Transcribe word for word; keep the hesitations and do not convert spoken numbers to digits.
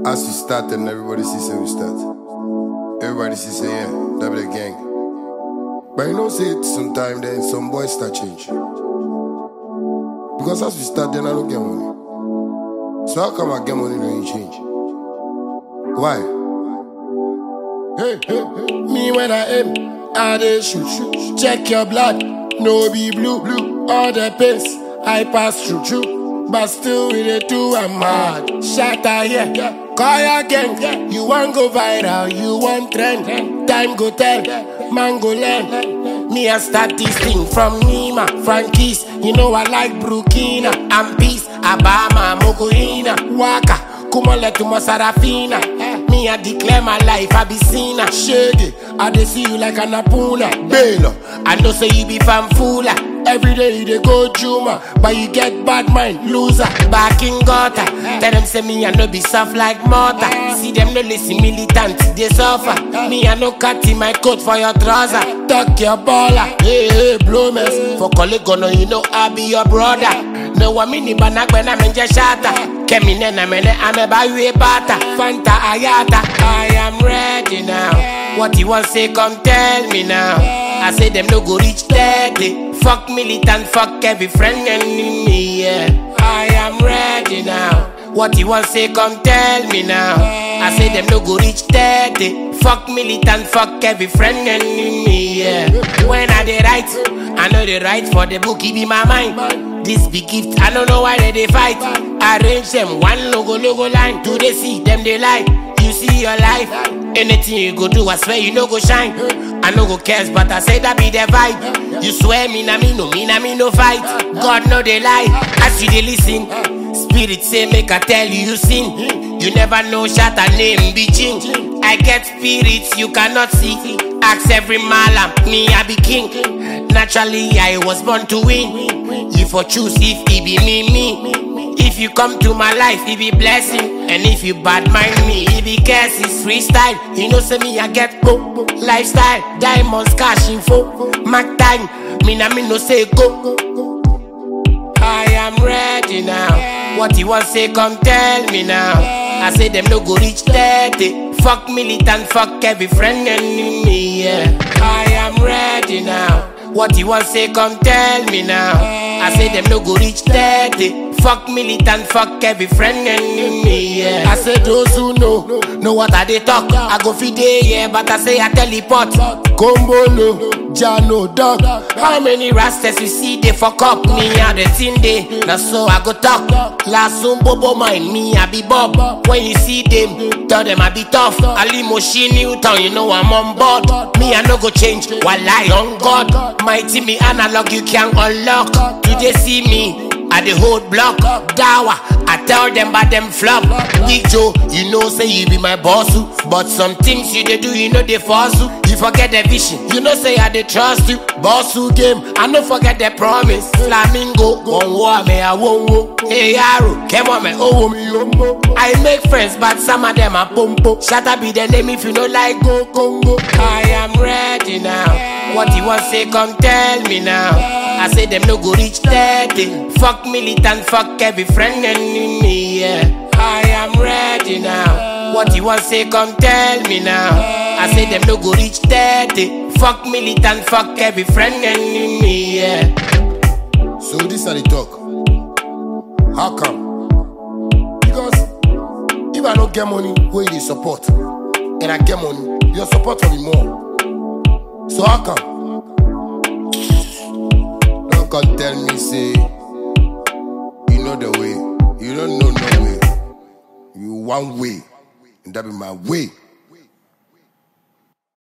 As we start and everybody sees say we start. Everybody sees say yeah, that be the gang. But you know say it sometime then some boys start change. Because as we start then I don't get money. So how come I get money when you change? Why? Hey, hey, hey. Me when I aim, I dey shoot, shoot. Check your blood, no be blue, blue. All the pace I pass through, through. But still with it too, I'm mad. Shatter here, yeah. Call your gang, yeah. You want go viral, you want trend. Time go tell, man go learn. Me I start this thing from Nima, Frankie's. You know I like Burkina and Peace, Abama, Mogoina, Waka, Kumale to Sarafina. Me I declare my life, I be seen a shady. I dey see you like an apuna, Baylor. I know say you be fanfula. Every day you dey go Juma, but you get bad mind, loser. Back in gutter, tell them say me I no be soft like mortar. See them no listen militant, they suffer. Me I no cut in my coat for your trouser. Tuck your baller, hey hey blow mess. For colleague no you know I be your brother. No one mini banak when I'm in just shatter. Kemi nena mene ame buy you a bata. Fanta ayata, I am ready now. What you want say come tell me now. I say them no go reach thirty. Fuck militant, fuck every friend enemy, yeah. I am ready now. What you want say come tell me now. I say them no go reach thirty. Fuck militant, fuck every friend enemy, yeah. When I dey write, I know they write for the book, it be my mind. This big gift, I don't know why they, they fight. Arrange them one logo logo line. Do they see them they lie? You see your life. Anything you go do, I swear you no go shine. I no go cares, but I say that be the vibe. You swear me na me no, me na me no fight. God know they lie, as you they listen. Spirit say make I tell you you sin. You never know shot a name be change. I get spirits you cannot see. Ask every malam, me I be king. Naturally I was born to win. You for choose if it be me, me. If you come to my life, it be blessing. And if you bad mind me, it be curses. Freestyle, you know say me I get go. Lifestyle, diamonds, cash info. Mac time, me na me no say go. I am ready now. What you want say come tell me now. I say them no go reach thirty. Fuck militant, fuck every friend enemy, yeah. I am ready now. What you want say come tell me now. I say them no go reach thirty. Fuck militant, fuck every friend enemy, yeah. I say those who know, know what I they talk. I go feed day, yeah, but I say I teleport. Combolo, Jano, dog. How many rastas you see they fuck up? Me and the thing day, now so I go talk. Last soon bobo mind, me I be Bob. When you see them, tell them I be tough. Ali Moshi Newton, you know I'm on board. Me I no go change, while I on God. Mighty me analog, you can unlock. Do they see me? I the whole block, Dawa, I tell them about them flop. Big Joe, you know say you be my boss, but some things you they do, you know they force you. You forget the vision, you know say I they trust you. Boss who game, I no forget the promise. Flamingo, one war me I won't wo. Hey Yaro, come on me, oh me umbo. I make friends, but some of them are pompo. Shatta be the name if you know like go Congo. I am ready now. What you want say come tell me now. I say them no go reach thirty. Fuck militant, fuck every friend enemy, yeah. I am ready now. What you want say come tell me now. I say them no go reach thirty. Fuck militant, fuck every friend enemy, yeah. So this are the talk. How come? Because if I don't get money, where you support, and I get money, your support will be more. So how come? Don't come tell me say you know the way. You don't know no way. You one way, and that be my way.